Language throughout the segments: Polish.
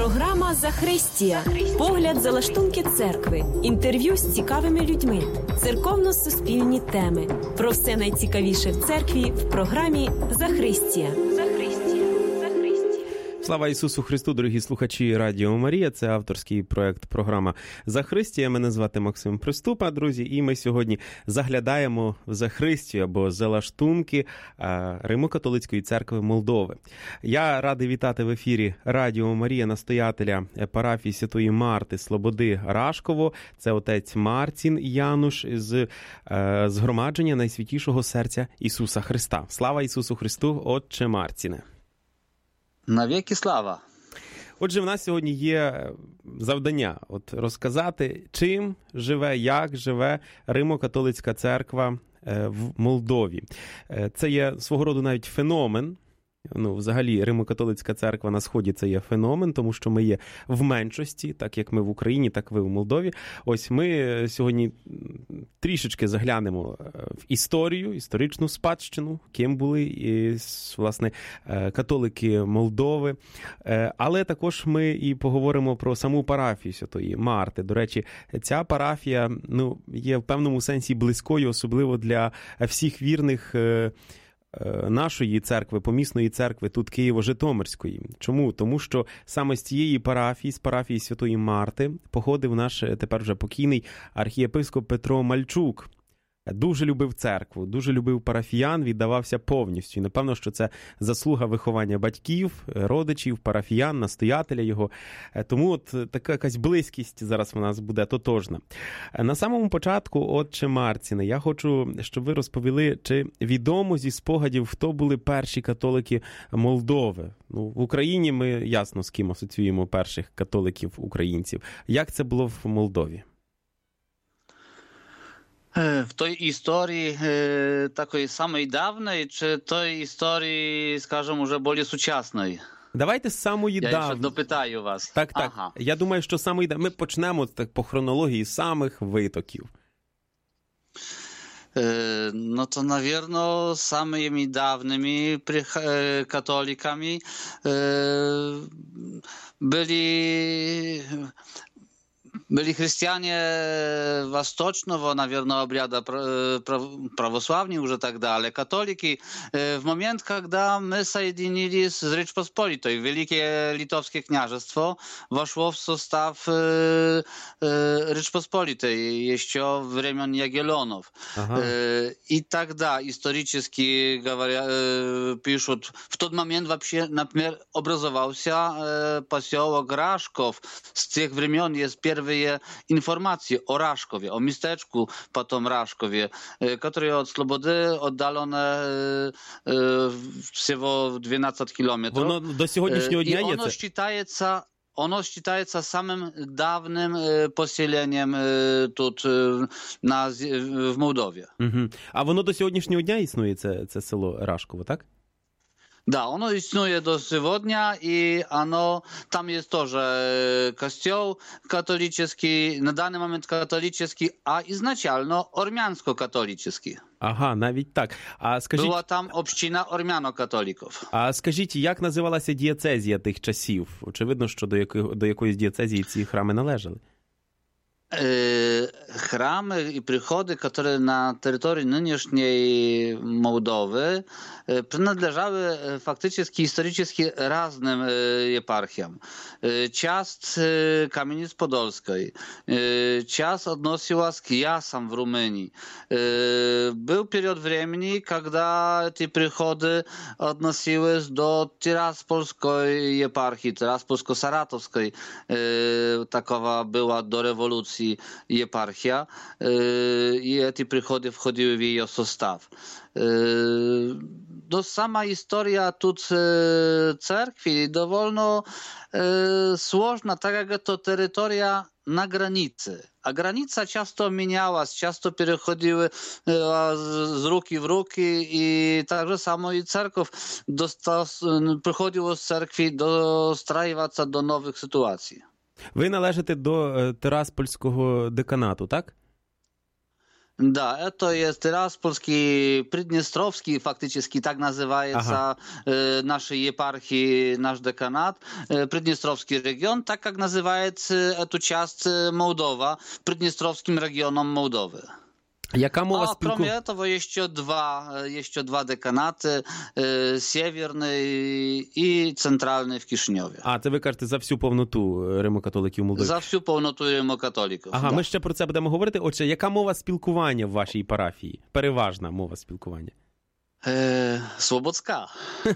Програма «Захристія». Погляд за лаштунки церкви. Інтерв'ю з цікавими людьми. Церковно-суспільні теми. Про все найцікавіше в церкві в програмі «Захристія». Слава Ісусу Христу, дорогі слухачі Радіо Марія. Це авторський проект програма «Захристія». Мене звати Максим Приступа, друзі. І ми сьогодні заглядаємо в Захристію або залаштунки Римо-католицької церкви Молдови. Я радий вітати в ефірі Радіо Марія настоятеля парафії Святої Марти Слободи Рашково. Це отець Марцін Януш з згромадження Найсвятішого серця Ісуса Христа. Слава Ісусу Христу, отче Марціне. Навіки слава. Отже, в нас сьогодні є завдання розказати, чим живе, як живе Римо-католицька церква в Молдові. Це є свого роду навіть феномен. Взагалі, Римо-католицька церква на Сході – це є феномен, тому що ми є в меншості, так як ми в Україні, так ви в Молдові. Ось ми сьогодні трішечки заглянемо в історію, історичну спадщину, ким були, власне, католики Молдови. Але також ми і поговоримо про саму парафію Святої Марти. До речі, ця парафія є в певному сенсі близькою, особливо для всіх вірних нашої церкви, помісної церкви, тут Києво-Житомирської. Чому? Тому що саме з цієї парафії, з парафії Святої Марти, походив наш тепер вже покійний архієпископ Петро Мальчук. Дуже любив церкву, дуже любив парафіян, віддавався повністю. І напевно, що це заслуга виховання батьків, родичів, парафіян, настоятеля його. Тому така якась близькість зараз у нас буде тотожна. На самому початку, отче Марціне, я хочу, щоб ви розповіли, чи відомо зі спогадів, хто були перші католики Молдови. В Україні ми ясно з ким асоціюємо перших католиків-українців. Як це було в Молдові? W tej historii takiej samej dawnej, czy tej historii, скажімо, вже більш сучасної? Давайте з самої давної. Я ще допитаю вас. Так. Ага. Я думаю, що самої давної. Ми почнемо так по хронології самих витоків. No to, naверно, самыми давnymi katolikami byli chrześcijanie wосточного, наверное, обряда православные уже тогда, ale католики в момент, когда мы соединились с Rzeczpospolitą, Великое Литовское княжество вошло в состав Rzeczpospolitej еще времен Ягеллонов. Ага. И тогда исторически говоря, пишут, в тот момент вообще, например, образовался поселок Рашков. С тех времен есть первые информации о Рашкове, о местечку потом Рашкове, которое от Слободы отдалено всего 12 километров. Воно до сьогоднішнього дня є це? Ono считается самым давним поселением тут в Молдові. Угу. А воно до сьогоднішнього дня існує, це село Рашково, так? Да, оно istnieje do сегодня, и там есть тоже костел католический, на данный момент католический, а изначально армянско-католический. Ага, навіть так. А скажіть... Була там община армяно-католиків. А скажіть, як називалася дієцезія тих часів? Очевидно, що до якоїсь дієцезії ці храми належали. Храмы и приходы, которые на территории нынешней Молдовы принадлежали фактически исторически разным епархиям. Часть Камениц-Подольской, часть относилась к Ясам в Румынии. Был период времени, когда эти приходы относились до Тираспольской епархии, Тираспольско-Саратовской. Такова была до революции епархия, и эти приходы входили в ее состав. Sama historia тут церкви довольно сложна, так як то територія на границі. А границя часто мінялась, часто переходили з руки в руки, і так же само і церков приходило з церкви достраюватися до нових ситуацій. Ви належите до Тираспольського деканату, так? Да, это есть Тираспольский, Приднестровский, фактически так называется нашей епархии, наш деканат, Приднестровский регион, так как называет эту часть Молдова, Приднестровским регионом Молдовы. Яка мова кроме этого еще два деканаты, Северный и Центральный в Кишиньові. Це ви кажете за всю повноту римокатоликів Молдови? За всю повноту римокатоликів. Да. Ми ще про це будемо говорити. Отже, яка мова спілкування в вашій парафії? Переважна мова спілкування? Слободска.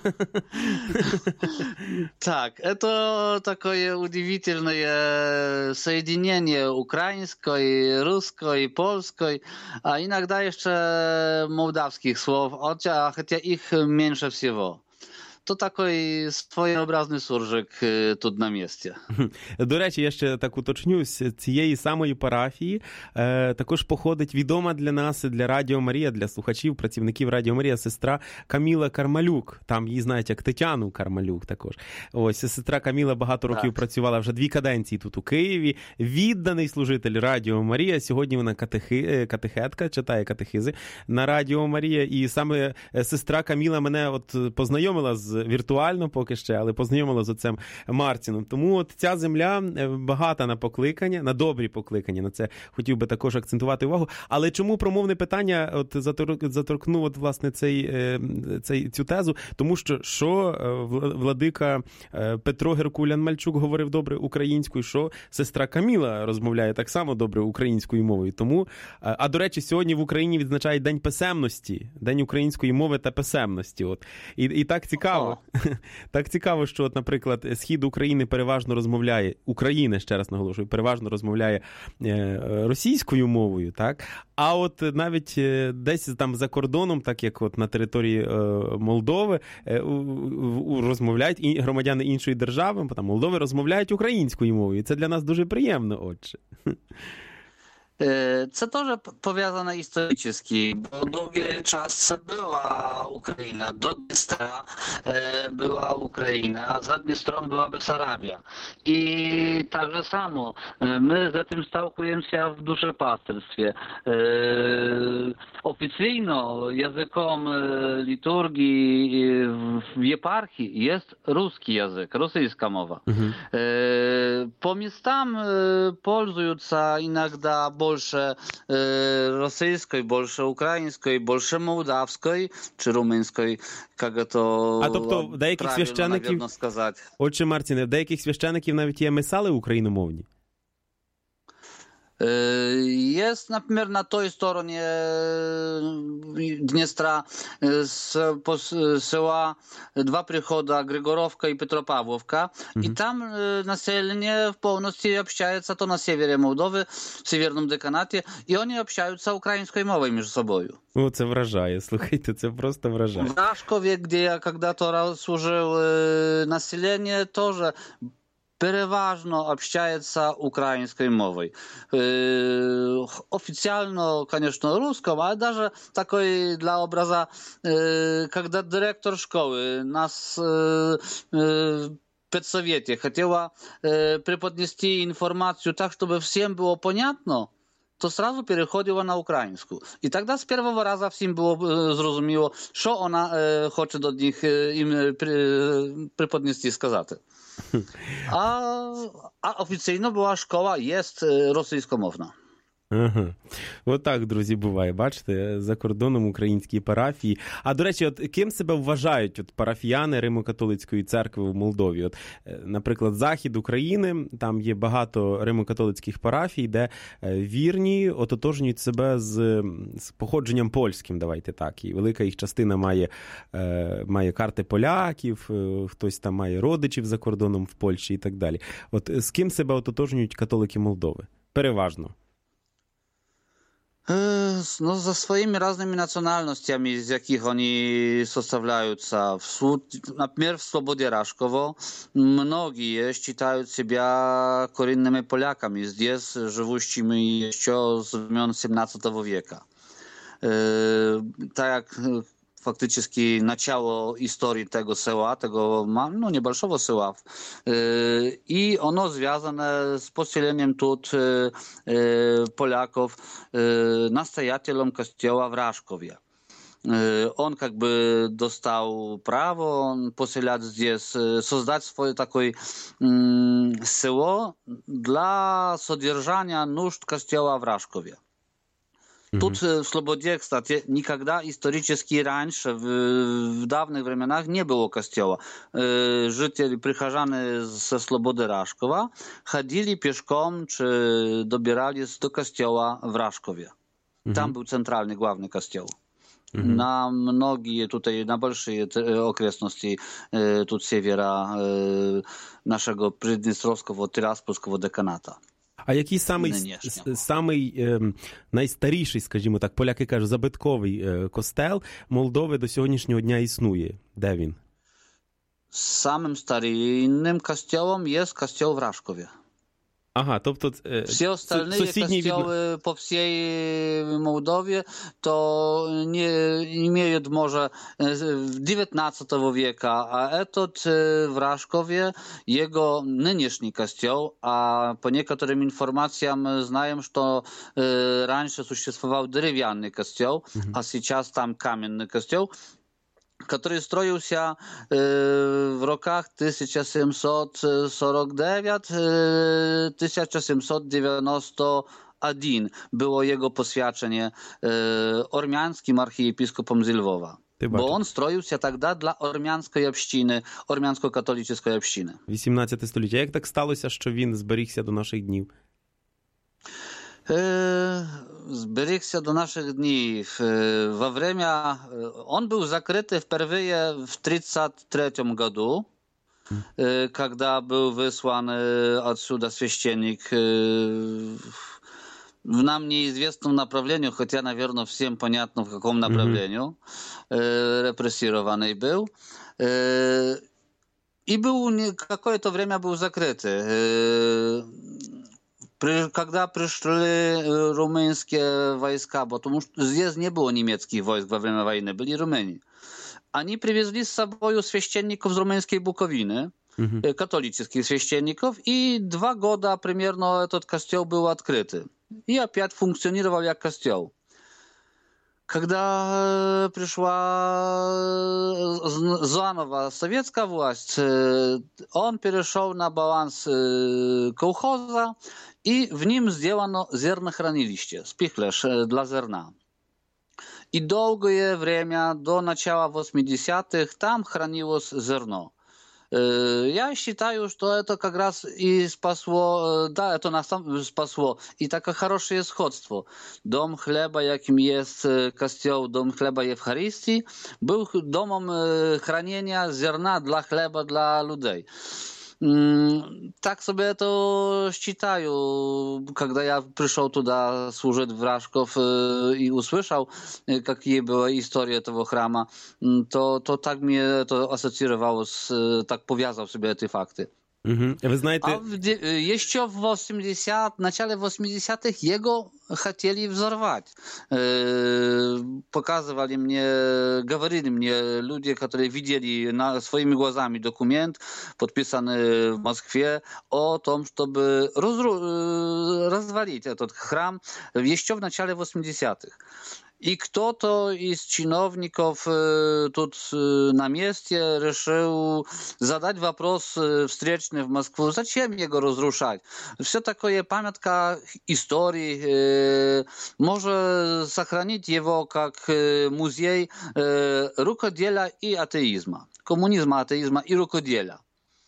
Так, это такое удивительное соединение украинской, русской, польской, а иногда еще молдавских слов, хотя их меньше всего. То такий своєобразний суржик тут на місці. До речі, я ще так уточню, з цієї самої парафії також походить відома для нас, для Радіо Марія, для слухачів, працівників Радіо Марія, сестра Каміла Кармалюк. Там її знають як Тетяну Кармалюк також. Ось, сестра Каміла багато років працювала, вже 2 каденції тут у Києві. Відданий служитель Радіо Марія. Сьогодні вона катехетка, читає катехизи на Радіо Марія. І саме сестра Каміла мене от познайомила віртуально поки ще, але познайомила з отцем Мартіном. Тому от ця земля багата на покликання, на добрі покликання. На це хотів би також акцентувати увагу. Але чому промовне питання от заторкнув от, власне, цю тезу? Тому що владика Петро Геркулян-Мальчук говорив добре українською, що сестра Каміла розмовляє так само добре українською мовою. Тому, до речі, сьогодні в Україні відзначають День писемності, День української мови та писемності. От. І так цікаво. Так цікаво, що, от, наприклад, схід України переважно розмовляє, Україна, ще раз наголошую, переважно розмовляє російською мовою, так? А от навіть десь там за кордоном, так як от на території Молдови, розмовляють і громадяни іншої держави, там Молдови розмовляють українською мовою. І це для нас дуже приємно, отже. Це теж пов'язано історично, бо довгий час була Україна, до Дністра була Україна, а за Дністром була Бесарабія. І так же само ми з цим сталкуємося в душепастерстві. Офіційно язиком літургії в єпархії є русский язик, російська мова. По містам пользуються іноді больше російської, больше української, больше молдавської чи румунської, як то тобто деяких священиків, сказати. Отче Мартіне, в деяких священиків навіть є месали україномовні? Jest, например, на той стороні Дністра села 2 приходи Григоровка і Петропавловка. І там населення в повністю общається то на севері Молдови, в северному деканаті, і вони общаються українською мовою між собою. О, це вражає, слухайте, це просто вражає. В Рашкові, де я когда-то служив, населення теж переважно общается украинской мовой. Официально, конечно, русском, а даже такой для образа, когда директор школы нас в педсовете хотела преподнести информацию так, чтобы всем было понятно, то сразу переходила на українську. І тоді з першого разу всім було зрозуміло, що вона хоче до них їм преподнести, сказати. А офіційно була школа, є російськомовна. Ага. Отак, друзі, буває, бачите, за кордоном українські парафії. А, до речі, от ким себе вважають от парафіяни Римо-католицької церкви в Молдові? От, наприклад, захід України, там є багато римо-католицьких парафій, де вірні ототожнюють себе з походженням польським, давайте так. І велика їх частина має карти поляків, хтось там має родичів за кордоном в Польщі і так далі. От з ким себе ототожнюють католики Молдови? Переважно. No, ze swoimi raznymi nacjonalnościami, z jakich oni составляются. Например, в Слободе Рашково многие считают себя коренными поляками, здесь живущими еще с времен XVII века. Так как фактически начало истории tego села, tego небольшого села. И оно связано с поселением тут поляков настоятелем костела в Рашкове. Он как бы достал право поселять здесь, создать свое такое село для содержания нужд костела в Рашкове. Тут в Слободе, кстати, никогда исторически раньше, в давних временах, не было костела. Жители, прихожане со Слободы Рашкова ходили пешком, czy добирались до костела в Рашкове. Там был центральный, главный костел. На многие, tutaj, na большие окрестности тут севера нашего Приднестровского, Тираспольского деканата. А який самий найстаріший, скажімо так, поляки кажуть, забитковий костел Молдови до сьогоднішнього дня існує? Де він? Самим старинним костелом є костел в Рашкові. Ага, тобто все остальные костелы по всей Молдове то не имеют, может, 19 века, а этот в Рашкове его нынешний костел, а по некоторым информациям знаем, что раньше существовал деревянный костел, а сейчас там каменный костел, который строился в роках 1749-1791. Było jego poświadczenie ormiańskim archiepiskopom z Lwowa. Bo on строил się тогда для ормянської общини, ормянсько-католицької общини. 18 століття. Як так сталося, що він зберігся до наших днів? Зберігся до наших днів. Во время... Он был закрытый впервые в 1933 году, когда был выслан отсюда священник в нам неизвестном направлении, хотя, наверное, всем понятно, в каком направлении репрессированный был. И был какое-то время был закрытый. Когда пришли румынские войска, потому что здесь не было немецких войск во время войны, были румыны. Они привезли с собой священников с румынской Буковины, католических священников, и 2 года примерно этот костел был открыт. И опять функционировал как костел. Когда пришла заново советская власть, он перешел на баланс колхоза, и в нем сделано зернохранилище, спихлеш для зерна. И долгое время, до начала 80-х, там хранилось зерно. Я считаю, что это как раз и спасло, да, это нас спасло, и такое хорошее сходство. Дом хлеба, яким есть костел, дом хлеба Евхаристии, был домом хранения зерна для хлеба для людей. Так sobie to считаю, когда я пришел туда служить в Рашков и услышал, какие была история этого храма, то так мне это ассоциировалось, так повязал себе эти факты. Вы знаете... А еще в начале 80-х его хотели взорвать. Показывали мне, говорили мне люди, которые видели своими глазами документ, подписанный в Москве, о том, чтобы развалить этот храм еще в начале 80-х. И кто-то из чиновников тут на месте решил задать вопрос встречный в Москву, зачем его разрушать? Все такое памятка истории, можно сохранить его как музей рукоделия и атеизма, коммунизма, атеизма и рукоделия.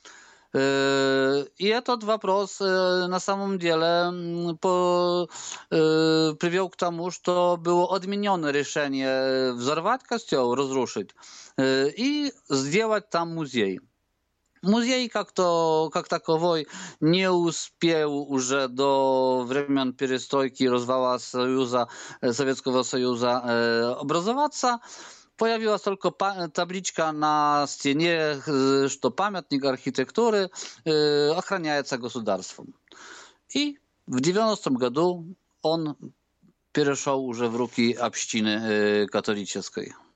И этот вопрос на самом деле привел к тому, что было отменено решение взорвать костел, разрушить и сделать там музей. Музей как таковой не успел уже до времен перестройки и развала Советского Союза образоваться. Появилась только табличка на стене, что памятник архитектуры охраняется государством. И в 90-м году он перешел уже в руки общины католической.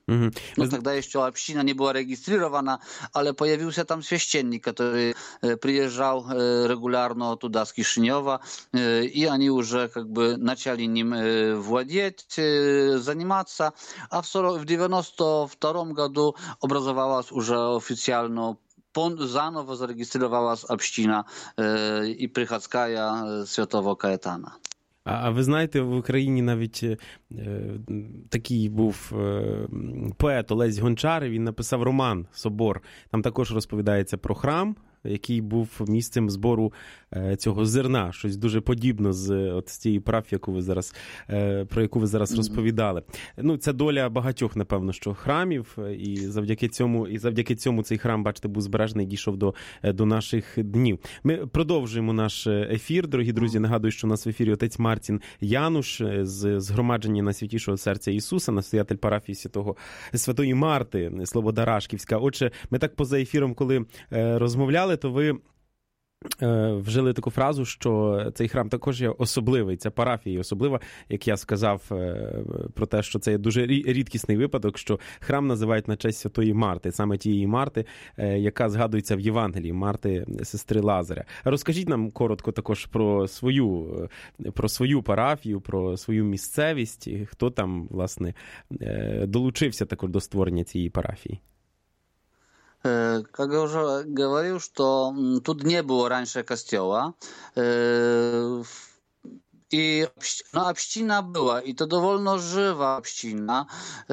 No тогда еще община не была регистрирована, ale pojawił się tam священник, который приезжал регулярно туда с Кишинева, и они уже как бы начали ним владеть, заниматься, а в 92 году образовалась уже официально, заново зарегистрировалась община и приходская Святого Каэтана. А ви знаєте, в Україні навіть такий був поет Олесь Гончар, він написав роман «Собор». Там також розповідається про храм, який був місцем збору цього зерна, щось дуже подібно з цієї парафії, про яку ви зараз розповідали. Ну, це доля багатьох, напевно, що храмів, і завдяки цьому цей храм, бачите, був збережений, дійшов до наших днів. Ми продовжуємо наш ефір, дорогі друзі. Нагадую, що у нас в ефірі отець Мартін Януш з Згромадження Найсвятішого Серця Ісуса, настоятель парафії Святої Марти, Слобода Рашківська. Отже, ми так поза ефіром, коли розмовляли, то ви вжили таку фразу, що цей храм також є особливий, ця парафія є особлива, як я сказав про те, що це є дуже рідкісний випадок, що храм називають на честь Святої Марти, саме тієї Марти, яка згадується в Євангелії, Марти, сестри Лазаря. Розкажіть нам коротко також про свою парафію, про свою місцевість, хто там, власне, долучився також до створення цієї парафії. Как я уже говорил, что тут не было раньше костела, но община была, и то довольно жива община.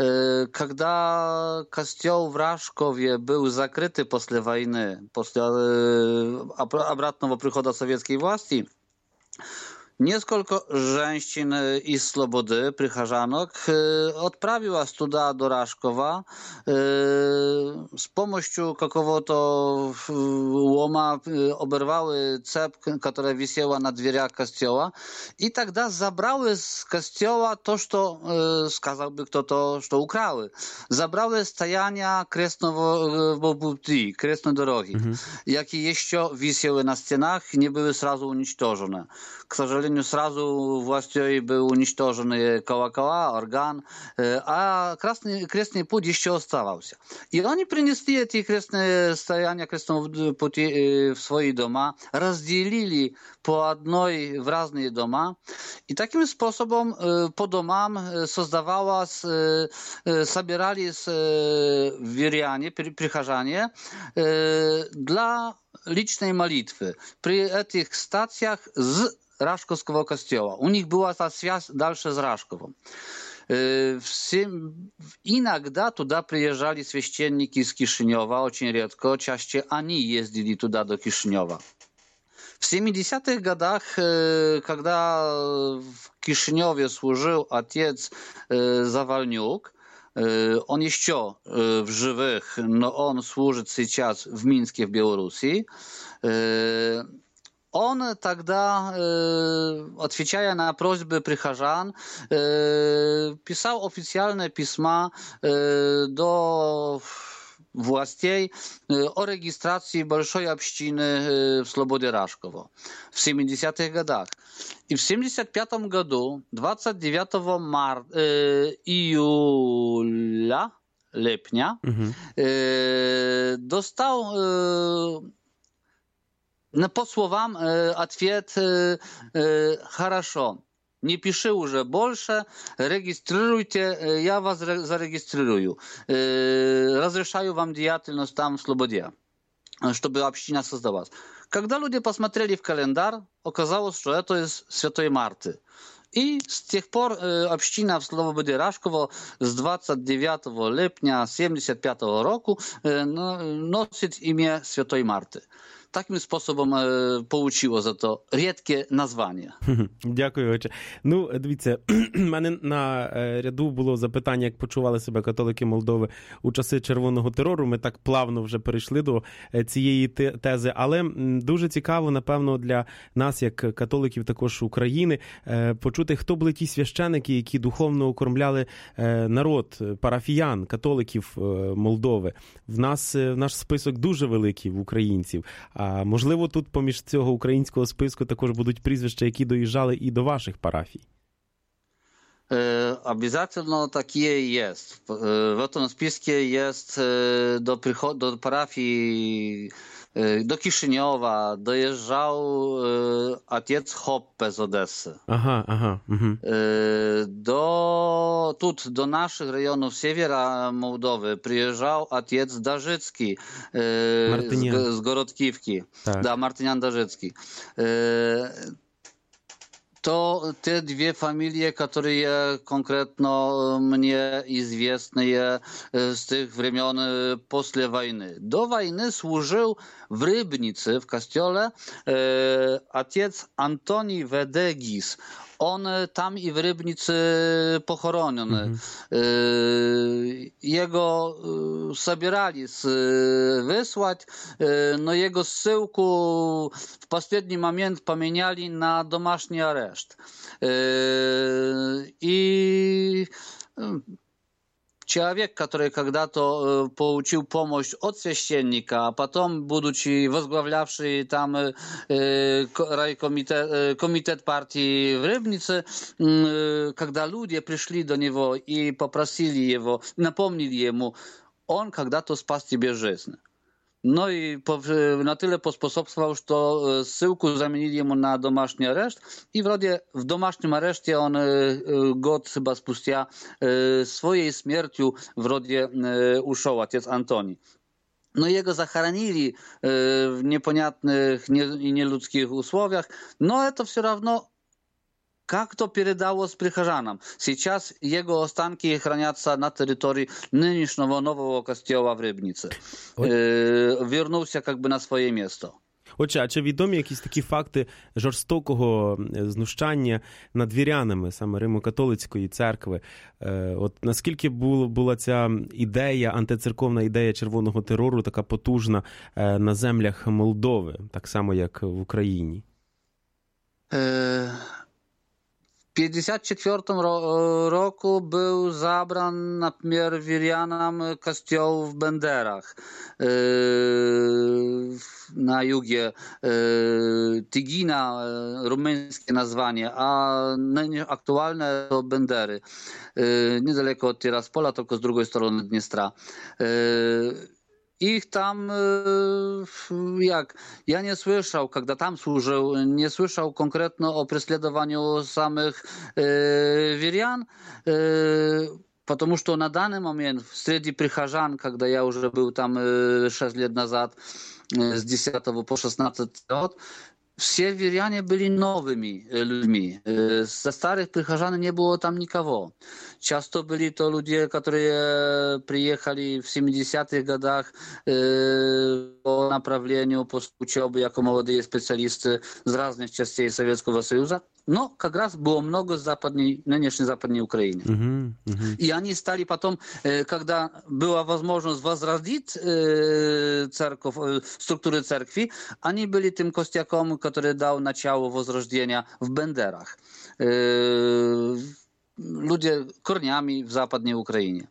Когда костел в Рашкове был закрытый после войны, после обратного прихода советской власти, несколько женщин из Слободы, прихожанок, отправилась туда, до Рашкова, с помощью какого-то лома оборвали цепь, которая висела на дверях костела, и тогда забрали с костела то, что, сказал бы кто-то, что украли. Забрали стояния крестного пути, крестной дороги, які еще висели на стенах, не были сразу уничтожены. К сожалению, сразу властью был уничтожен колокола, орган, а крестный путь еще оставался. И они принесли эти крестные стояния крестного пути в свои дома, разделили по одной в разные дома, и таким способом по домам создавалось, собирались веряне, прихожане dla licznej modlitwy. Przy tych stacjach z Raszkowskiego kościoła. U nich była ta связь дальше z Raszkową. Иногда туда приезжали священники из Кишинева, очень редко, чаще они ездили туда, до Кишинева. В 70-х годах, когда в Кишиневе служил отец Zawalniuk, он еще в живых, но он служит сейчас в Минске, в Белоруссии. Он тогда, отвечая на просьбы прихожан, писал официальные письма до властей о регистрации большой общины в Слободе Рашково в 70-х годах. И в 75 году, 29 липня, достал по словам ответ «Хорошо, не пиши уже больше, регистрируйте, я вас зарегистрирую. Разрешаю вам деятельность там в Слободе, чтобы община создавалась». Когда люди посмотрели в календарь, оказалось, что это из Святой Марты. И с тех пор община в Слободе Рашково с 29 липня 1975 року носит имя Святой Марты. Таким способом получило за то рідке названня. Дякую, отче. Ну, дивіться, в мене на ряду було запитання, як почували себе католики Молдови у часи червоного терору. Ми так плавно вже перейшли до цієї тези, але дуже цікаво, напевно, для нас, як католиків також України, почути, хто були ті священики, які духовно окормляли народ, парафіян, католиків Молдови. Наш список дуже великий в українців. А можливо, тут поміж цього українського списку також будуть прізвища, які доїжджали і до ваших парафій? Обязательно такие есть. В этом списке есть до парафии, do Kiszyniowa dojeżdżał ojciec Hoppe z Odessy. Aha. Mhm. Do naszych rejonów Siewiera Mołdowy przyjeżdżał ojciec Darzycki z Gorodkiwki. Tak. Da, Martynian Darzycki. To te dwie familie, które konkretno mnie известны z tych времен после wojny. Do wojny służył w Rybnicy, w kościele, ojciec Antoni Wedegis. On tam i w Rybnicy pochoroniony. Jego собирали wysłać, no jego zsyłku w ostatni moment pomieniali na domaśny areszt. I человек, который когда-то получил помощь от священника, а потом, будучи возглавлявший там комитет партии в Рыбнице, когда люди пришли до него и попросили его, напомнили ему, он когда-то спас тебе жизнь. No i na tyle pospособствовал, что ссылку заменили ему на домашний арешт. И вроде в домашнем аресте он год chyba спустя своей смертью вроде ушел, отец Антоний. No i jego захоронили w непонятных и нелюдских условиях, но это все равно как то передалось прихожанам. Сейчас его останки хранятся на территории нынешнего нового костела в Рыбнице. Вернулся как бы на своє місто. Отже, а чи відомі якісь такі факти жорстокого знущання над вірянами, саме Римо-католицької церкви? От наскільки була ця ідея, антицерковна ідея червоного терору така потужна на землях Молдови, так само, як в Україні? W 1954 roku był zabran, например, wirianom kościoł w Benderach na jugie Tygina, rumuńskie nazwanie, a aktualne to Bendery, niedaleko od Tiraspola, tylko z drugiej strony Dniestra. Ich tam, ja nie słyszał, kiedy tam służył, nie słyszał konkretno o prześladowaniu samych wirian, потому что на данный момент среди прихожан, когда я уже был там 6 лет назад, с 10 по 16 год, все wirianie byli nowymi ludźmi. Ze starych прихожан nie było tam nikogo. Часто byli to ludzie, którzy przyjechali w 70-tych latach po направлению, po uczelni jako młodzi specjaliści z różnych części Sowieckiego Sojuszu. No, как раз było mnogo z нынешней Западной Украины. И они стали потом, когда была возможность возродить церковь, структуры церкви, они были тем костяком, который дал начало возрождения в Бендерах. Ludzie korniami w zachodniej Ukrainie.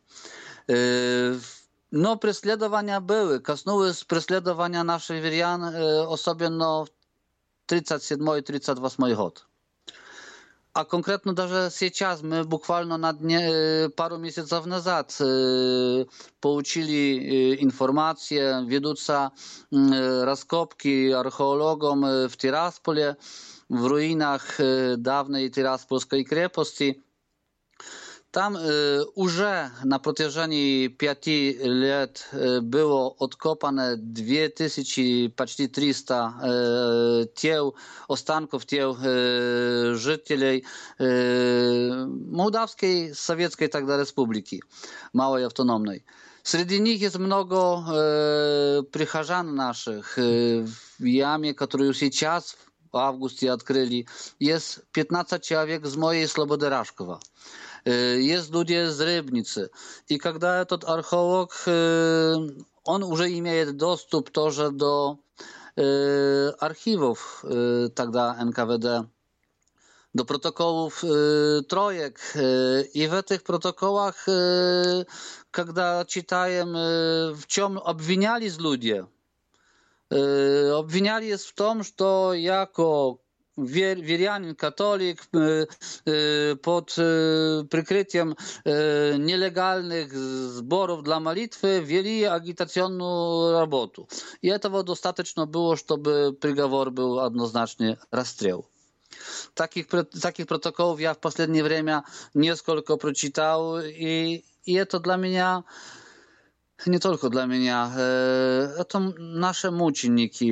No, prześladowania były. Kosnęły z prześladowania naszych wirian особенно w 37 i 38 год. A konkretno даже сейчас мы буквально пару месяцев назад получили информацию, ведутся раскопки археологом в Тирасполе, в руинах давней Тираспольской крепости. Tam уже на протяжении 5 лет było odkopane 2000, почти 300 останков тел жителей Mołdawskiej, Sowieckiej тогда республики, małej autonomnej. Среди них есть много прихожан наших. В яме, которую сейчас в августе открыли, есть 15 человек с моей Слободы Рашкова. Есть люди с Рыбницы. И когда этот археолог, он уже имеет доступ тоже до архивов тогда НКВД, до протоколов троек. И в этих протоколах, когда читаем, в чем обвинялись люди, обвинялись в том, что яко wierjanin, katolik pod przykryciem nielegalnych zborów dla modlitwy wели agitacjonną robotę. I этого достаточно było, żeby приговор był jednoznacznie расстрел. Takich protokołów ja w последнее время несколько прочитал, и это для меня, не только для меня, это наши мученики.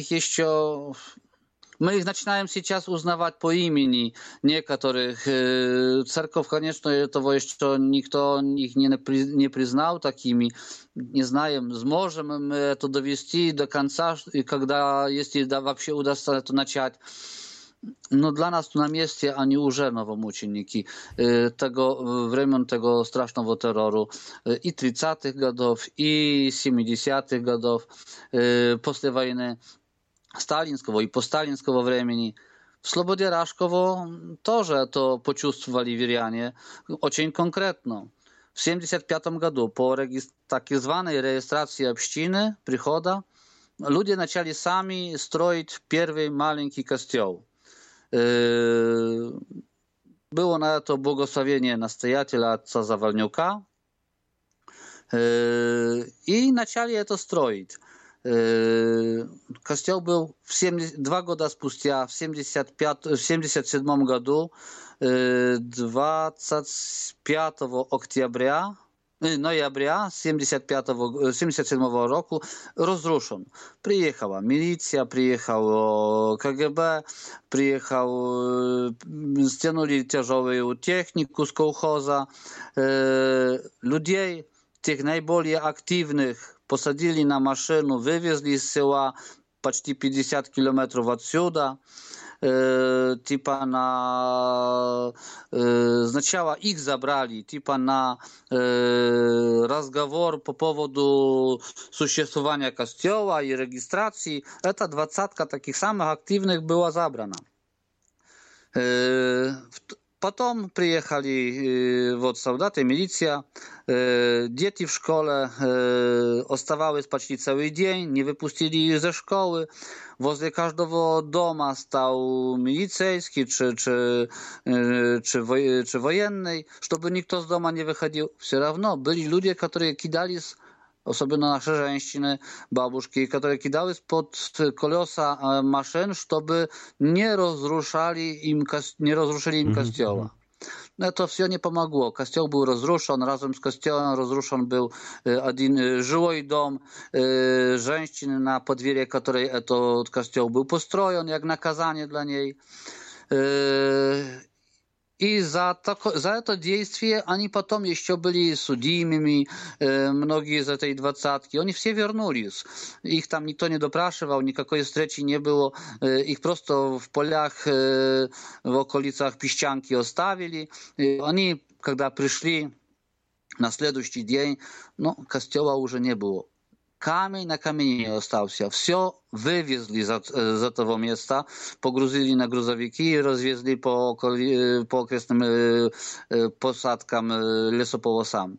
Мы их начинаем сейчас узнавать по имени некоторых. Церковь, конечно, этого еще никто их не признал такими. Не знаем, сможем мы это довести до конца, если вообще удастся это начать. No dla nas tu na mieście ani już nowomuczniki времен tego strasznego terroru i 30-tych годов, i 70-tych годов после войны сталинского и посталинского времени. В Слободе Рашково тоже это почувствовали веряне очень конкретно. В 1975 году по так званой регистрации общины, прихода, люди начали сами строить первый маленький костел. Było na to błogosławienie nastoятеля отца Zawalniuka i zaczęli to stroić. Kościół był 2 года спустя, в 1977 году, 25 ноября 1977 roku rozruszony. Przyjechała milicja, przyjechało KGB, zdjęli ciężarową technikę z kołchoza. Ludzi, tych najbardziej aktywnych, posadzili na maszynę, wywieźli z sela почти 50 kilometrów отсюда. Типа сначала их забрали, типа на разговор по поводу существования костела и регистрации. Эта 20 таких самых активных была забрана. Потом приехали вот солдаты, милиция, дети в школе оставались почти целый день, не выпустили их ze szkoły. Возле каждого дома стал милицейский czy wojenный, чтобы никто с дома не выходил. Все равно были люди, которые кидались, особенно наши женщины, бабушки, которые кидались под колеса машин, чтобы не разрушили им костела. No to все не помогло. Костел был разрушен, разом с костелом разрушен был один жилой дом женщины, на подверье которой этот костел был построен, как наказание для ней. И за это действие они потом еще были судимыми, многие из этой 20-ки. Они все вернулись. Их там никто не допрашивал, никакой встречи не было. Их просто в полях в околицах Песчанки оставили. Они, когда пришли на следующий день, костела уже не было. Камень на камне не остался. Все вывезли из этого места, погрузили на грузовики и развезли по окрестным посадкам, лесополосам.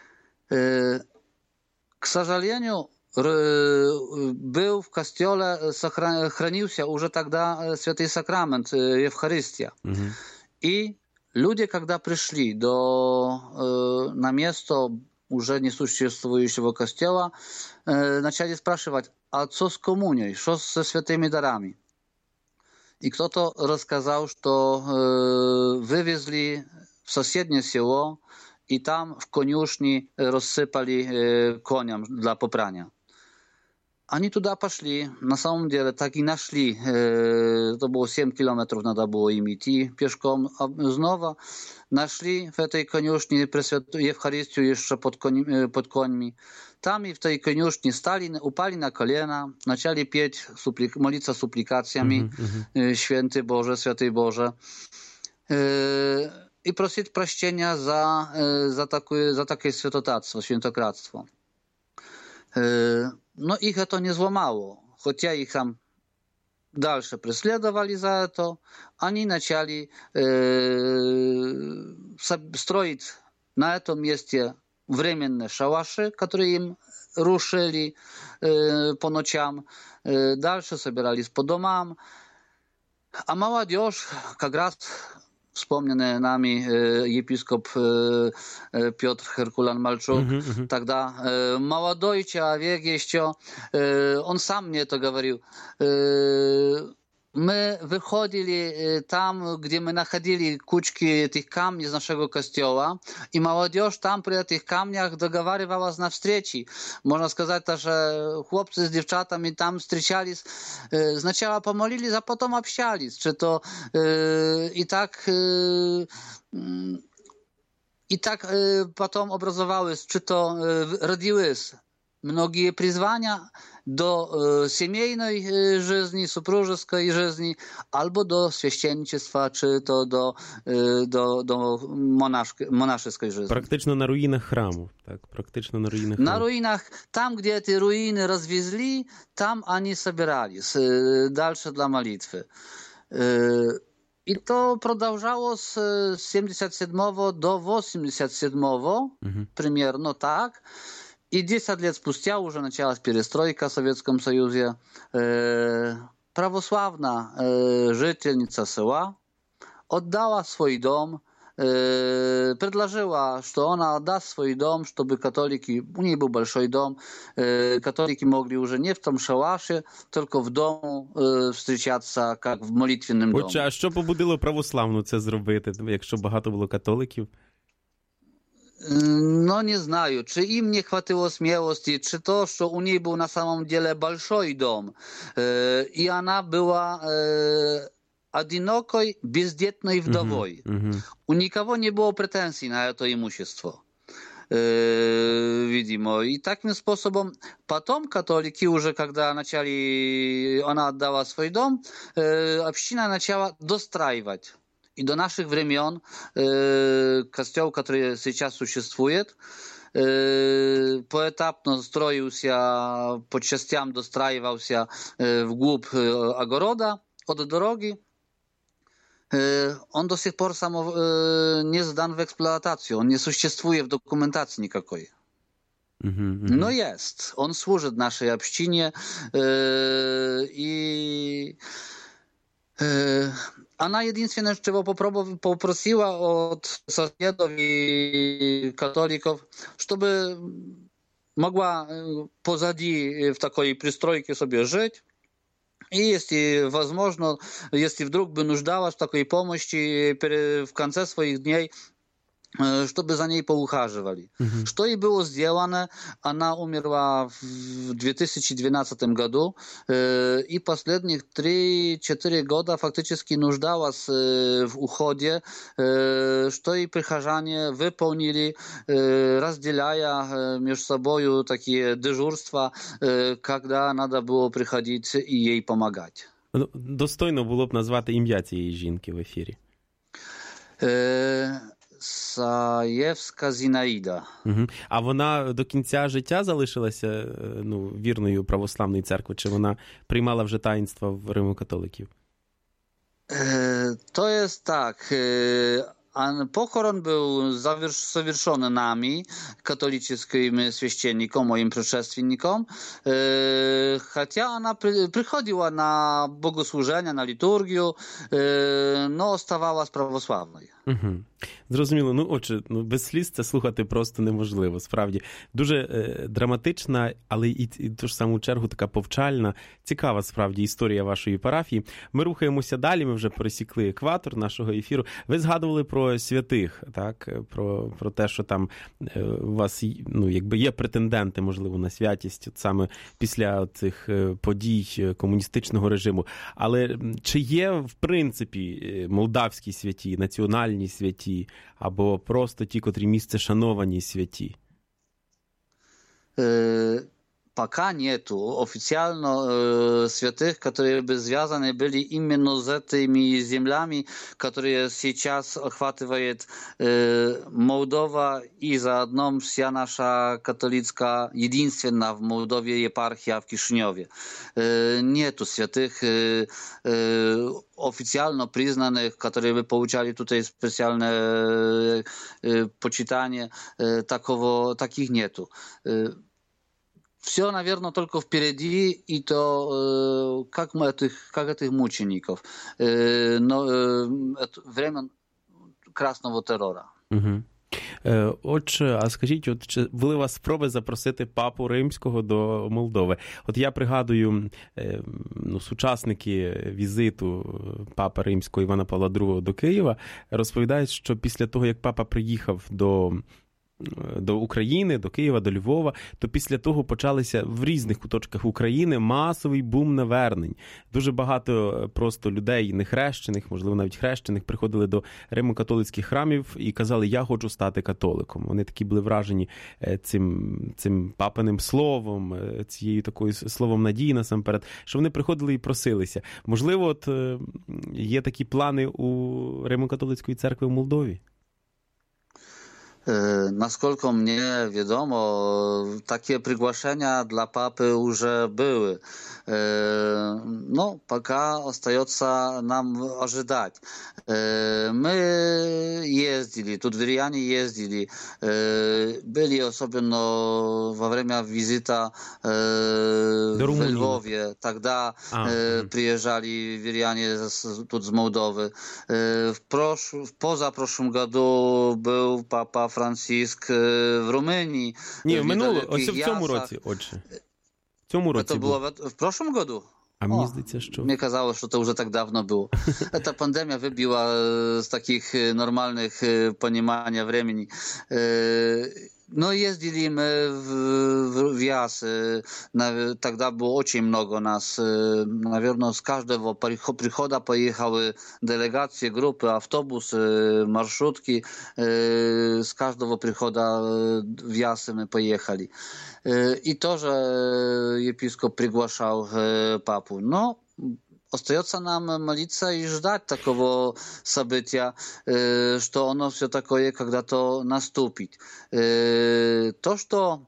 К сожалению, был в костеле, хранился уже тогда святый сакрамент, Евхаристия. И люди, когда пришли на место уже несуществующего костела, начали спрашивать, а что с коммунией, что со святыми дарами? И кто-то рассказал, что вывезли в соседнее село, и там в конюшне рассыпали коням для попрания. Они туда пошли, на самом деле так и нашли, это было 7 километров, надо было им идти пешком, снова нашли в этой конюшне Пресвятую Евхаристию еще под конями. Там и в той конюшне упали на колено, начали петь, молиться супликациями, Święty Boże, Święty Boże, i prosić прощения za takie świętotactwo, świętokradztwo. No ich to nie złamało, chociaż ich tam dalsze преследовали za to, oni zaczęli строить на этом месте временные шалаши, которые им рушили по ночам. Дальше собирались по домам. А молодежь, как раз вспомненный нами епископ Петр Херкулан-Мальчук, тогда молодой человек еще, он сам мне это говорил. My wychodzili tam, gdzie my nachodzili kuczki tych kamni z naszego kościoła i młodzież tam przy tych kamniach dogawarywała z nas wstrzeci. Można сказать, że chłopcy z dziewczatami tam встречались, сначала помолились, a potem общались. Czy to i tak potem obrazowały, czy to rodziły многие призвания до семейной жизни, супружеской жизни, albo do święcieństwa, czy to do monaszej жизни. Практично на руїнах храму. Так, практично на руїнах храму. На руинах, там, где эти руины развезли, там они собирались дальше для молитвы. I to продолжалось с 77 до 87, примерно так. И 10 лет спустя уже началась перестройка в Советском Союзе. Православная жительница села отдала свой дом, предложила, что она отдаст свой дом, чтобы католики, у нее был большой дом, католики могли уже не в том шалаше, только в дому встречаться, как в молитвенном доме. А що побудило православну це зробити, якщо багато було католиків? No nie знаю, czy im nie chwatyło śmiałości, czy to, że u niej był na samym dziele большой dom i ona była одинокой, бездетной wdowой. У никого не было претензий на это имущество. Видимо. И таким способом потом католики уже, когда она отдала свой дом, община начала достраивать. И до наших времен костел, который сейчас существует, поэтапно строился, по частям достраивался вглубь огорода от дороги. Он до сих пор не сдан в эксплуатацию, он не существует в документации никакой. Но есть, он служит нашей общине, и она единственное, чего попросила от соседов и католиков, чтобы могла позади в такой пристройке себе жить. И если возможно, если вдруг бы нуждалась в такой помощи в конце своих дней, чтобы за ней поухаживали. Что и было сделано. Она умерла в 2012 году и последних 3-4 года фактически нуждалась в уходе, что и прихожане выполнили, разделяя между собой такие дежурства, когда надо было приходить и ей помогать. Достойно було б назвати ім'я цієї жінки в ефірі. Саєвська Зінаїда. А вона до кінця життя залишилася вірною православної церкви? Чи вона приймала вже таїнства в Римо-католиків? To jest tak. Pochoron był zawieszony nami, katolickim święcennikom, moim przedszewstwenikom, chociaż ona przychodziła na bogosłużenia, na liturgię, no ostawała prawosławną. Зрозуміло. Отже, без сліз це слухати просто неможливо. Справді, дуже драматична, але і в ту ж саму чергу така повчальна, цікава справді історія вашої парафії. Ми рухаємося далі, ми вже пересікли екватор нашого ефіру. Ви згадували про святих, так? Про те, що там у вас є претенденти, можливо, на святість от саме після цих подій комуністичного режиму. Але чи є, в принципі, молдавські святі, національні святі, або просто ті, котрі місце шановані святі? Пока нету официально святых, которые бы связаны были именно с этими землями, которые сейчас охватывает Молдова и заодно вся наша католицкая, единственная в Молдове епархия в Кишиневе. Нету святых oficjalno priznanych, które by pouczali tutaj specjalne poczytanie, takich nie tu. все, наверное, только впереди, и то как этих мучеников. Но это время красного террора. Угу. Отже, а скажіть, от чи були у вас спроби запросити папу Римського до Молдови? От я пригадую, сучасники візиту папи Римського Івана Павла II до Києва розповідають, що після того, як папа приїхав до України, до Києва, до Львова, то після того почалися в різних куточках України масовий бум навернень. Дуже багато просто людей нехрещених, можливо, навіть хрещених, приходили до римо-католицьких храмів і казали, я хочу стати католиком. Вони такі були вражені цим папиним словом, цією такою словом надії насамперед, що вони приходили і просилися. Можливо, от є такі плани у Римо-католицької церкви в Молдові? Насколько мне ведомо, takie приглашения для папы уже были. Но пока остается нам ожидать. Мы ездили, тут виряне ездили, были особенно во время визита в Львове. Тогда приезжали виряне тут с Молдовы. В позапрошлом году был папа Франциск в Румынии. Не, в цьому році, отже. В цьому році Это было в прошлом году? А мені здається, що... Мне казалось, что это уже так давно было. Эта пандемия выбила с таких нормальных понимания времени. Но ездили мы в Яс. Тогда было очень много нас. Наверное, с каждого прихода поехали делегации, группы, автобусы, маршрутки. С каждого прихода в Ясы мы поехали. И тоже епископ приглашал папу. Но остается нам молиться и ждать такого события, что оно все такое когда-то наступит. То, что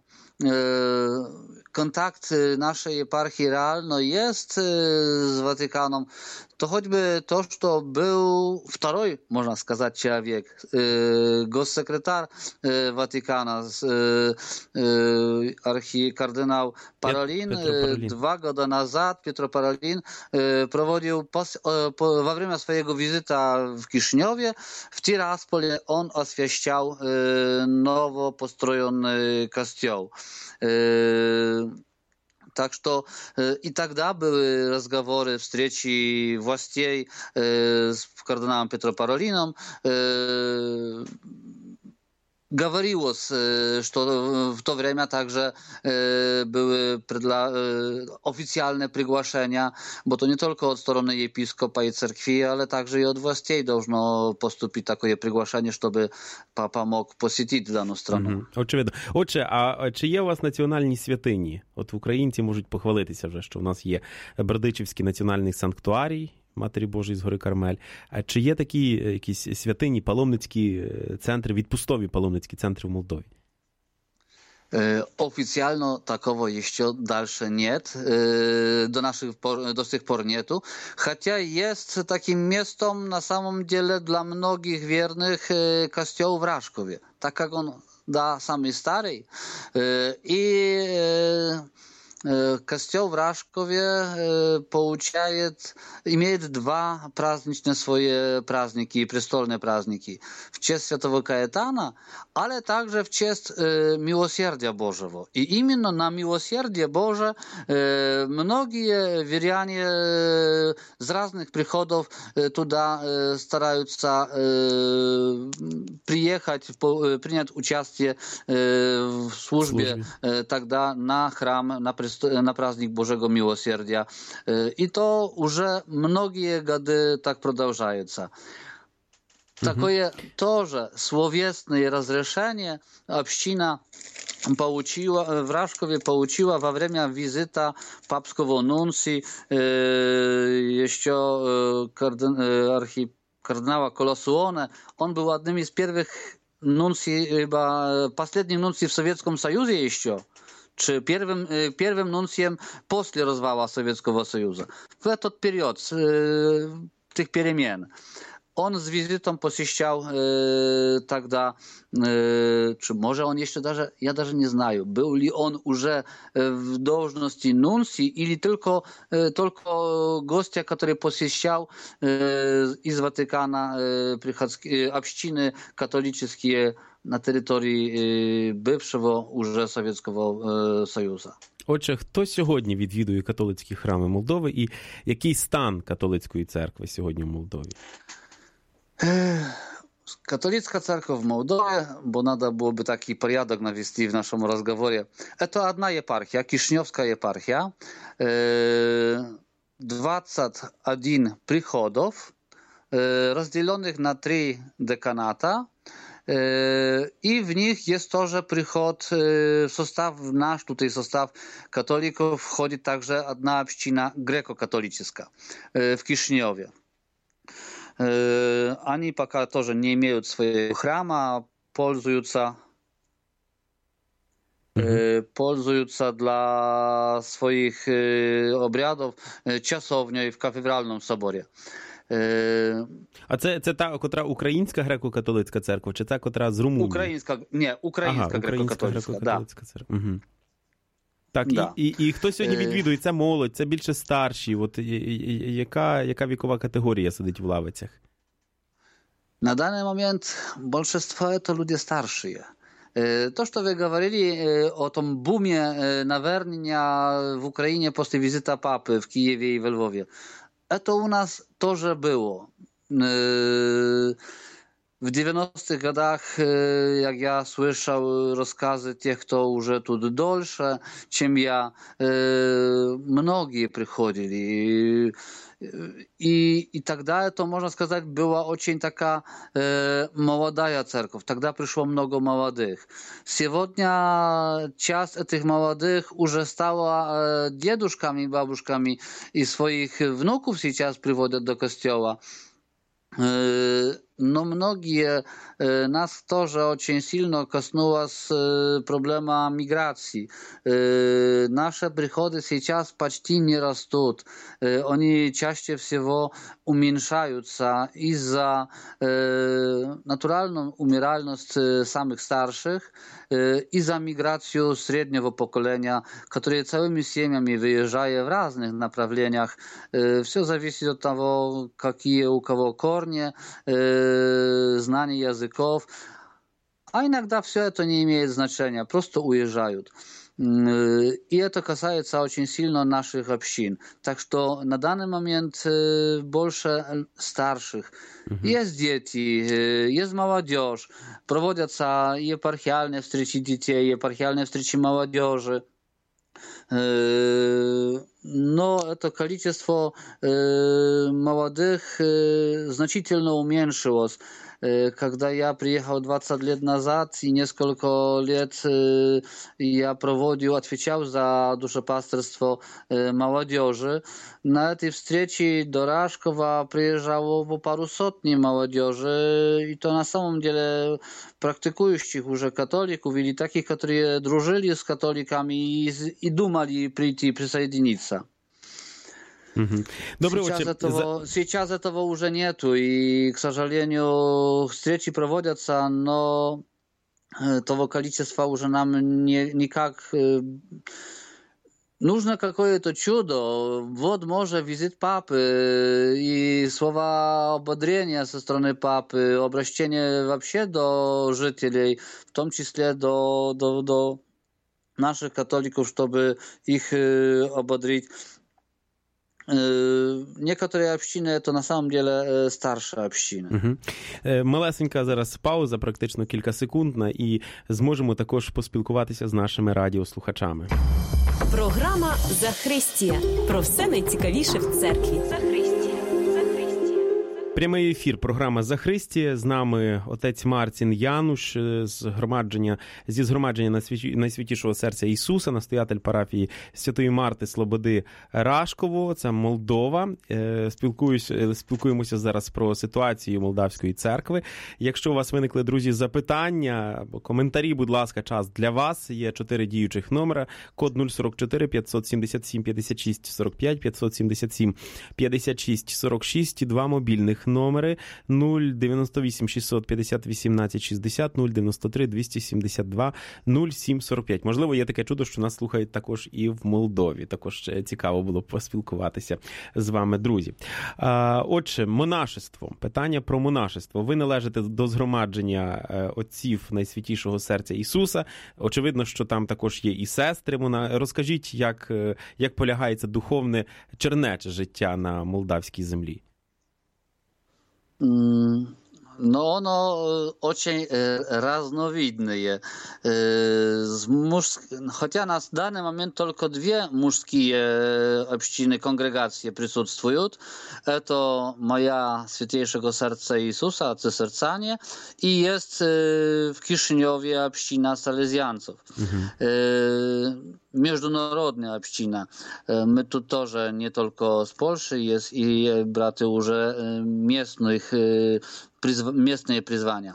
kontakt naszej eparchii realno jest z Watykanem, to choćby to, że był wторой, można сказать, człowiek, gossekretarz Watykana, archikardynał Parolin, 2 года назад Pietro Parolin prowadził во время swojego wizyta w Kiszyniowie, w Tiraspole on oświeszczał nowo postrojony kościół. Так что и тогда были разговоры, встречи властей с кардиналом Петро Паролином. Говорилось, что в то время также były oficjalne приглашения, bo to nie tylko od strony episkopa i cerkwi, ale także i od właściej должно поступить такое приглашение, чтобы папа мог посетить дану страну. Очевидно. Отже, а чи є у вас національні святині? От українці можуть похвалитися вже, що в нас є Бердичівський національний санктуарій Матері Божої з гори Кармель. А чи є такі якісь святині, паломницькі центри, відпустові паломницькі центри в Молдові? Oficjalno takowo jeszcze dalsze nie, do tych por nietu, chociaż jest takim miejscem na samym dziele dla mnogich wiernych kościołów w Raszkowie, tak jak on da samej starej i Kościół w Raszkowie имеет 2 праздничные свои праздники, престольные праздники. В честь Святого Каэтана, ale także w cześć Miłosierdzia Bożego. I именно на Miłosierdzie Boże многие wierjanie z różnych przychodów туда стараются приехать, принять участие в службе тогда на храм, на праздник Божьего Милосердия. И то уже многие годы так продолжается. Такое тоже словесное разрешение община в Рашкове получила во время визита папского нунции еще архикардинала Колосуоне. Он был одним из первых нунций, последним нунций в Советском Союзе еще. Czy pierwszym nuncjem после развала Советского Союза. W ten period tych перемен. Он с визитом посещал тогда, czy może on jeszcze ja даже не знаю, был ли он уже в должности нунции или только гостя, который посещал из Ватикана общины католические на території бившого уже Совєтського Союзу. Отже, хто сьогодні відвідує католицькі храми Молдови і який стан католицької церкви сьогодні в Молдові? Католицкая церковь в Молдове, бо надо было бы такой порядок навести в нашем разговоре. Это одна епархия, Кишиневская епархия. 21 приходов, разделенных на 3 деканата. I w nich jest тоже приход, w nasz tutaj sostaw katolików wchodzi także jedna община греко-католическая в Кишиневе. Они пока тоже не имеют своего храма, пользуются dla swoich обрядов часовней в кафедральном соборе. А це та, котра українська греко-католицька церква, чи та, котра з Румунії? Українська греко-католицька, да. Церква. Угу. Так, да. І хто сьогодні відвідує? Це молодь, це більше старші. От яка вікова категорія сидить в лавицях? На данный момент большинство это люди старшие. То, что вы говорили о том буме навернения в Украине после визита папы в Киеве и в Львове, это у нас тоже было. В 90-х годах, jak ja słyszał rozkazy tych, kto уже тут дольше, чем я, многие приходили. И тогда это, можно сказать, была очень такая молодая церковь. Тогда пришло много молодых. Сегодня часть этих молодых уже стала дедушками, бабушками, и своих внуков сейчас приводят до костела. Но многие нас тоже очень сильно коснулась проблема миграции. Наши приходы сейчас почти не растут. Они чаще всего уменьшаются из-за натуральной умиральности самых старших и за миграцию среднего поколения, которые целыми семьями выезжают в разных направлениях. Все зависит от того, какие у кого корни, знание языков. А иногда все это не имеет значения, просто уезжают. И это касается очень сильно наших общин. Так что на данный момент больше старших. Есть дети, есть молодежь. Проводятся епархиальные встречи детей, епархиальные встречи молодежи. Но это количество молодых значительно уменьшилось. Когда я приехал 20 лет назад и несколько лет я отвечал за душепасторство молодежи, на этой встрече до Рашкова приезжало по пару сотни молодежи, и то на самом деле практикующих уже католиков или таких, которые дружили с католиками и думали прийти присоединиться. Добрый сейчас этого уже нету, и, к сожалению, встречи проводятся, но того количества уже нам никак... Нужно какое-то чудо. Вот, может, визит папы и слова ободрения со стороны папы, обращение вообще до жителей, в том числе до наших католиков, чтобы их ободрить. Некоторые общины – это на самом деле старша община. Малесенька зараз пауза, практично кілька секундна, і зможемо також поспілкуватися з нашими радіослухачами. Програма «Захристія». Про все найцікавіше в церкві. Прямий ефір, програма «Захристія». З нами отець Марцін Януш зі згромадження Найсвятішого серця Ісуса, настоятель парафії Святої Марти Слободи Рашково, це Молдова. Спілкуємося зараз про ситуацію Молдавської церкви. Якщо у вас виникли, друзі, запитання або коментарі, будь ласка, час для вас. Є 4 діючих номера. Код 044 577 56 45, 577 56 46 і 2 мобільних їх номери 098 650 18 60, 093 272 0745. Можливо, є таке чудо, що нас слухають також і в Молдові. Також цікаво було поспілкуватися з вами, друзі. Отже, монашество. Питання про монашество. Ви належите до згромадження отців Найсвятішого Серця Ісуса. Очевидно, що там також є і сестри. Розкажіть, як полягає це духовне чернече життя на молдавській землі? No, ono очень разновидное. Хотя на данный момент только две мужские общины, конгрегации присутствуют. Это моя Святейшего Сердца Иисуса, отцы сердцания, и есть в Кишиневе община салезианцев. Международная община. Мы тут тоже не только с Польши, есть и браты уже местные призвания.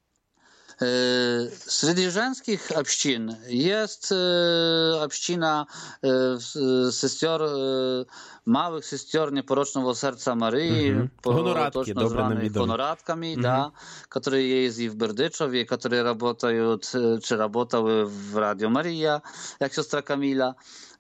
Среди женских общин есть община сестер, małych sister Непорочного Сердца Марии, точно званых гонорадками, да, которые есть и в Бердичеве, которые работают, czy работали в Радио Мария, jak siostra Kamila.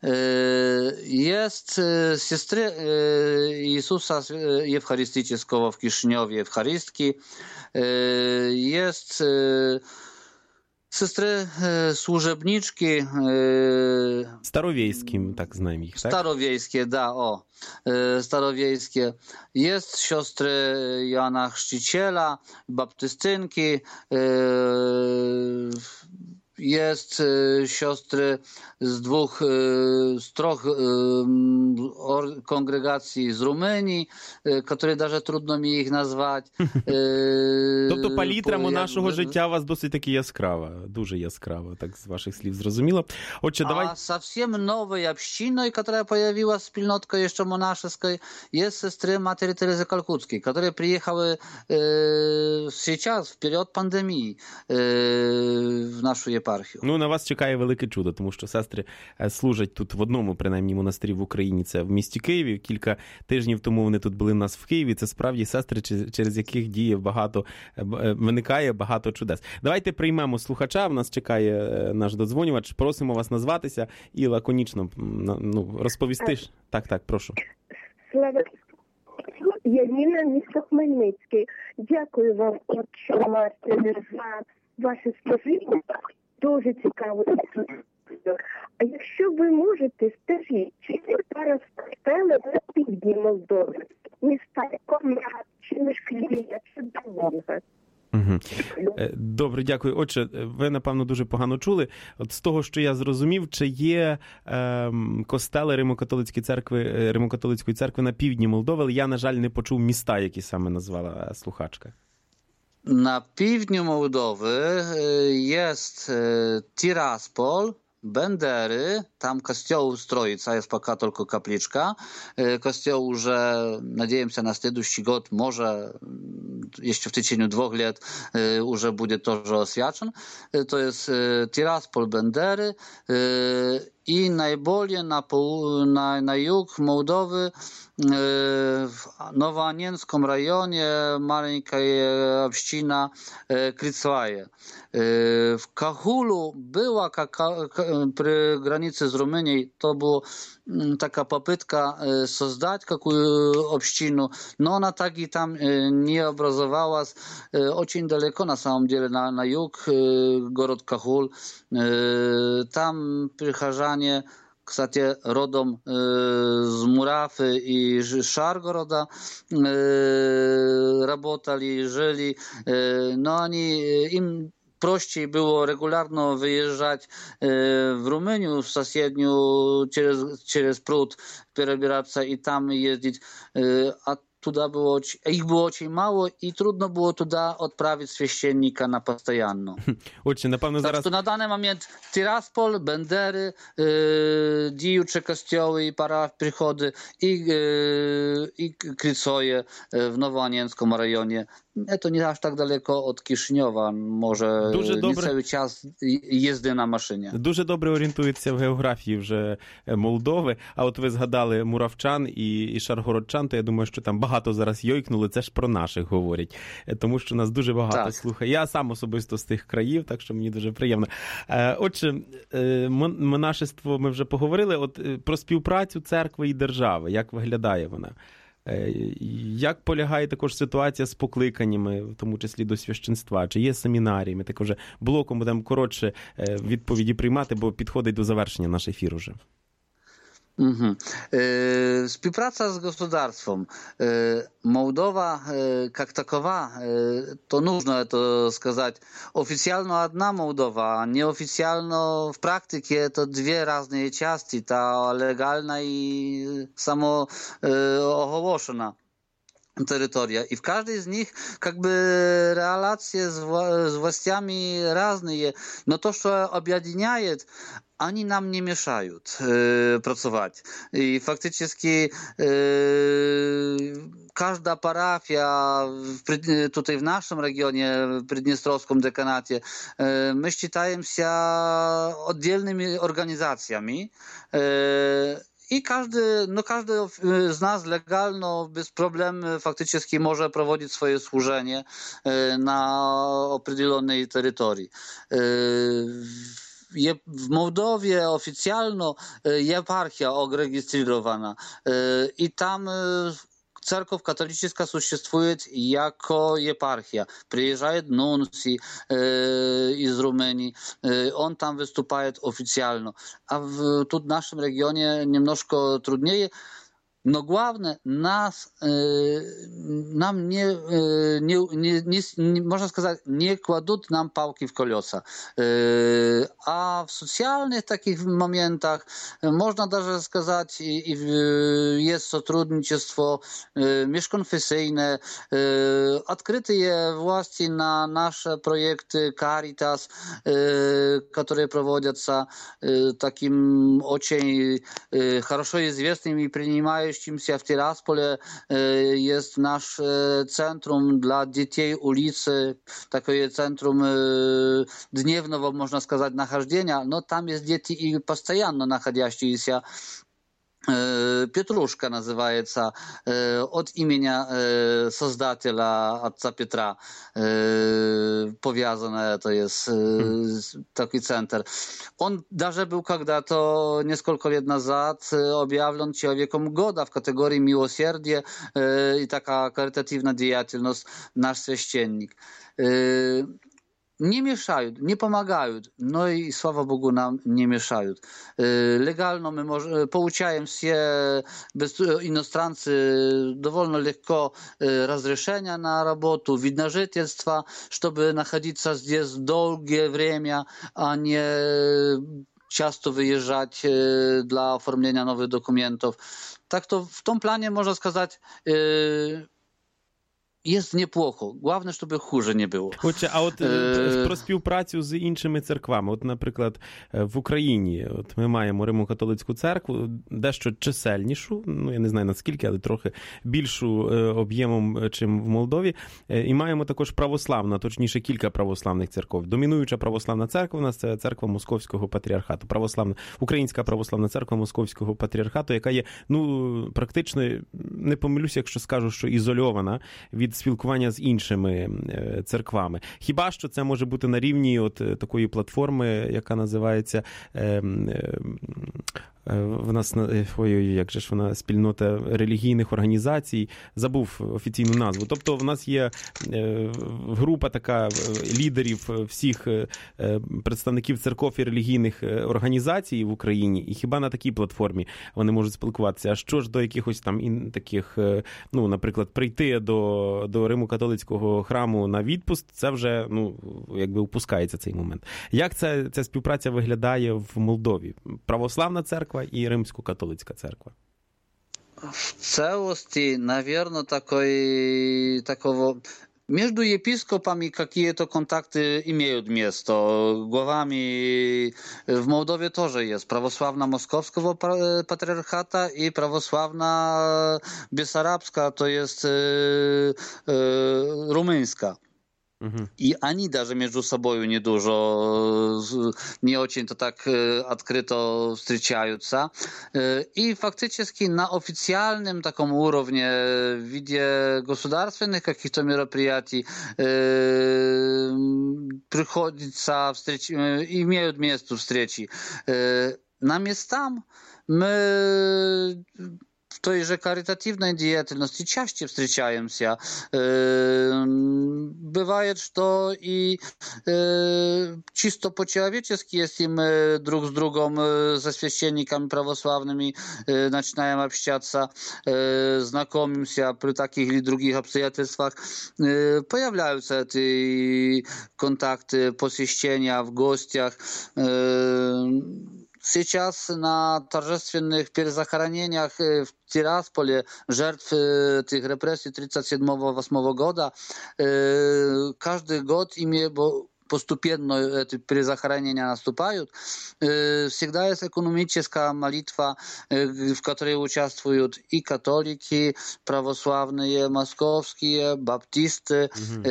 Jest siostry Jezusa Eucharystycznego w Kiszyniowie, Eucharystki. Jest siostry służebniczki. Starowiejskim, tak znajmniej ich, tak? Starowiejskie, da, starowiejskie. Jest siostry Jana Chrzciciela, baptystynki. Jest siostry z troch kongregacji z Rumunii, które даже trudno mi ich nazwać. Тобто палітра нашого життя у вас досить таки яскрава, дуже яскрава, так з ваших слів зрозуміло. Отже, давай... А совсем новой общиной, которая появилась, спільноткой еще монашеской, есть сестры Матери Терезы Калкутской, которые приехали сейчас, в период пандемии, в нашу єпархію. Ну, на вас чекає велике чудо, тому що сестри служать тут в одному, принаймні, монастирі в Україні, це в місті Києві. Кілька тижнів тому вони тут були у нас в Києві. Це справді сестри, через яких виникає багато чудес. Давайте приймемо слухача, в нас чекає наш додзвонювач. Просимо вас назватися і лаконічно розповісти. Так, прошу. Слава Яніна, місто Хмельницький. Дякую вам, отче Мартин, за ваше служіння. Дуже цікаво. А якщо ви можете, скажіть, чи є зараз костели на півдні Молдови? Міста Комрад, чи Мишклія, чи Долонга? Добре, дякую. Отже, ви, напевно, дуже погано чули. От з того, що я зрозумів, чи є костели Римо-католицької церкви на півдні Молдови, але я, на жаль, не почув міста, які саме назвала слухачка. Na południu Mołdowy jest Tiraspol, Bendery, tam kościoł Stroica, jest poka tylko kapliczka. Kościoł, że nadzieję się na следующий год, może jeszcze w течение 2 lat już będzie to, że oswiadczony. To jest Tiraspol, Bendery i najbardziej na jug Mołdowy w Nowoanienskim rejonie maleńka община Krycłaje. W Kahulu była przy granicy z Rumunią, to była taka popytka создать какую общину, но она так и там не образовалась. Очень далеко, на самом деле, на юг, город Кахул. Там прихожане, кстати, родом z Murawy i Szargoroda работали, żyli. No im prościej było regularno wyjeżdżać w Rumunię, w sąsiedniu, через pród, przebierać się i tam jeździć, a ich było очень mało i trudno było туди odprawić święcennika na постоянно. Отже, напевно, зараз... Так, на даний момент Tiraspol, Bendery, діючі костьоли і приходи, і Krycoje w Nowoanienskim rejonie. to nie aż tak daleko od Kiszyniowa, może niecały czas jazdy na maszynie. Дуже добре орієнтується в географії вже Молдови, а от ви згадали муравчан і шаргородчан, то я думаю, що там багато зараз йойкнули, це ж про наших говорять, тому що нас дуже багато слухає. Я сам особисто з тих країв, так що мені дуже приємно. Отже, монашество ми вже поговорили, от про співпрацю церкви і держави, як виглядає вона? Як полягає також ситуація з покликаннями, в тому числі до священства? Чи є семінарії? Ми так вже блоком будемо коротше відповіді приймати, бо підходить до завершення наш ефір уже. Współpraca z gospodarstwem. Mołdowa jak takowa, to нужно to сказать, oficjalno одна Mołdowa, a nieoficjalno w praktyce to dwie różne części, ta legalna i samoogłoszona terytoria. I w każdej z nich jakby relacje z właściami różne. No to, co objednaje, oni nam nie mieszają pracować. I faktycznie każda parafia tutaj w naszym regionie, w Prydniestrowskim dekanacie, my считаем się oddzielnymi organizacjami. I każdy z nas legalno, bez problemu faktycznie może prowadzić swoje służenie na określonej terytorii. W Mołdowie oficjalno eparchia rejestrowana i tam Церковь католическая существует jako eparchia. Приезжает нунций из Румынии, он там выступает официально. А тут в нашем регионе немножко труднее. Но главное, нам можно сказать, не кладут нам палки в колеса. А в социальных таких моментах можно даже сказать, есть сотрудничество межконфессийное, открытые власти на наши проекты Caritas, которые проводятся таким очень хорошо известным и принимающим w Tiraspole jest nasze centrum dla dzieci ulicy, takie centrum dniewnego, można сказать, nachodzenia. No tam jest dzieci i постоянно находящиеся. Pietruszka nazywaється od imienia создателя отца Петра. Powiązane to jest taki centrum. On даже был когда-то несколько лет назад объявлен человеком года в категории милосердия и такая каритативная деятельность наш священник. Nie mieszają, nie pomagają, no i sława Bogu nam nie mieszają. Legalno my pouczają się bez inostrancy dowolno lekko разрешения na robotę, wid na życielstwa, żeby nachodzić здесь долгое время, a nie часто wyjeżdżać dla oformlenia nowych dokumentów. Tak to w tym planie można сказать, jest nieплохо. Головне, щоб хуже не було. Отже, а от про співпрацю з іншими церквами. От, наприклад, в Україні от ми маємо Римо-католицьку церкву, дещо чисельнішу, ну, я не знаю наскільки, але трохи більшу об'ємом, чим в Молдові. І маємо також православну, точніше, кілька православних церков. Домінуюча православна церква у нас – це церква Московського патріархату. Українська православна церква Московського патріархату, яка є, ну, практично, не помилюся, якщо скажу, що ізольована від спілкування з іншими церквами. Хіба що це може бути на рівні от такої платформи, яка називається в нас, як же ж вона, спільнота релігійних організацій, забув офіційну назву. Тобто в нас є група така лідерів всіх представників церков і релігійних організацій в Україні, і хіба на такій платформі вони можуть спілкуватися. А що ж до якихось там таких, ну, наприклад, прийти до Римо-католицького храму на відпуск, це вже, ну, якби упускається цей момент. Як ця співпраця виглядає в Молдові? Православна церква и Римско-католицкая церковь? В целости, наверное, такого... Между епископами какие-то контакты имеют место. Главами в Молдове тоже есть. Православная Московского патриархата и православная Бессарабская, то есть Румынска. И они даже между собой не очень-то так открыто встречаются. И фактически на официальном таком уровне в виде государственных каких-то мероприятий имеют место встречи. На местах мы w tejże charytatywnej деятельности чаще встречаемся. Бывает, что и чисто по-человечески, если мы друг с другом, со священниками православными, начинаем общаться, знакомимся при таких или других обстоятельствах, появляются эти контакты, посещения в гостях. Сейчас на торжественных перезахоронениях в Тирасполе жертв этих репрессий 1937-1938 года каждый год постепенно эти перезахоронения наступают. Всегда есть экономическая молитва, в которой участвуют и католики, православные, московские, баптисты.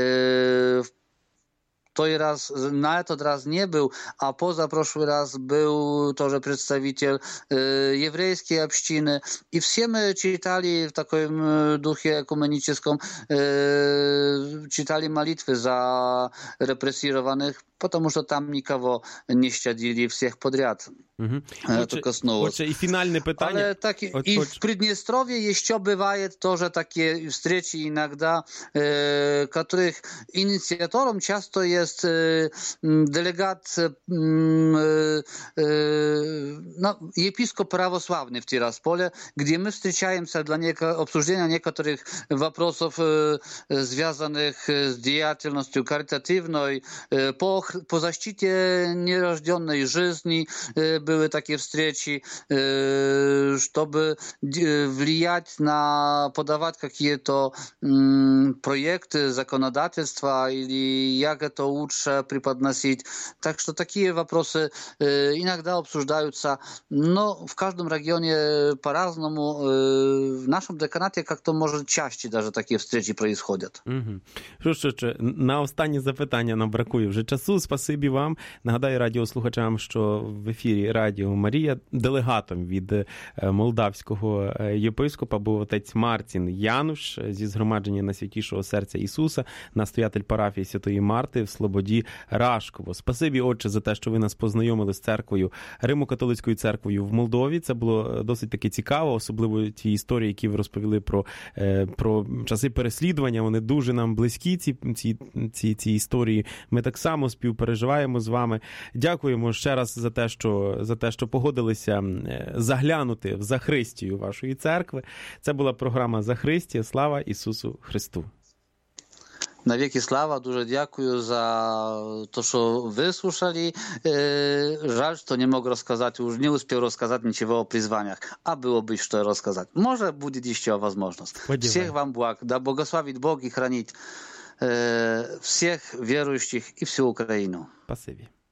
На этот раз не был, а позапрошлый раз был тоже представитель еврейской общины. И все мы читали в таком духе экуменическом, читали молитвы за репрессированных, потому что там никого не щадили, всех подряд. Это коснулось. И финальное питание. Але так, и в Приднестровье еще бывает тоже такие встречи иногда, которых инициатором часто есть делегат епископ православный в Тирасполе, где мы встречаемся для обсуждения некоторых вопросов, связанных с деятельностью каритативной, по защите нерожденной жизни. Były takie встречи, чтобы влиять поdawać какие-то проекты, законодательства или как это лучше преподносить. Так что такие вопросы иногда обсуждаются, но в каждом регионе по-разному. В нашем деканате как-то, может, чаще даже такие встречи происходят. Що, на останнє запитання нам бракує вже часу. Спасибі вам. Нагадаю радіослухачам, що в ефірі Радіо Марія делегатом від молдавського єпископа був отець Мартін Януш зі згромадження Найсвятішого серця Ісуса, настоятель парафії Святої Марти в Слободі Рашково. Спасибі, отче, за те, що ви нас познайомили з церквою, Римо-католицькою церквою в Молдові. Це було досить таки цікаво, особливо ті історії, які ви розповіли про часи переслідування. Вони дуже нам близькі, ці історії. Ми так само співпереживаємо з вами. Дякуємо ще раз за те, що погодилися заглянути в Захристію вашої церкви. Це була програма «Захристія». Слава Ісусу Христу! Навеки слава, дуже дякую за то, что выслушали. Жаль, что не мог рассказать, уже не успел рассказать ничего о призваниях, а было бы что рассказать. Может, будет еще возможность. Всех вам благ, да благословит Бог и хранит всех верующих и всю Украину. Спасибо.